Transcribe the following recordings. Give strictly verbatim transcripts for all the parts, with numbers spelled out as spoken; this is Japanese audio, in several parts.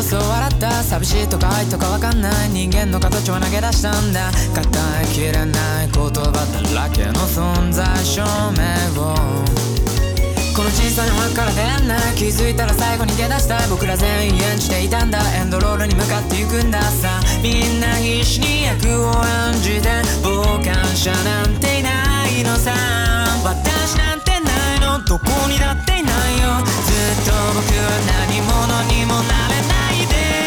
様子を笑った。寂しいとか愛とかわかんない人間の形は投げ出したんだ。語りきれない言葉だらけの存在証明をこの小さな幕から出会んない。気づいたら最後に出だした。僕ら全員演じていたんだ。エンドロールに向かって行くんださ。みんな必死に役を演じて傍観者なんていないのさ。私なんてないのどこにだっていないよ。ずっと僕は何者にもなれない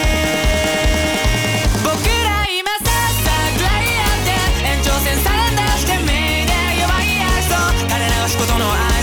で。僕ら今さっさぐらいやって延長線サレンダーしてメイで弱い愛想垂れ流すことの愛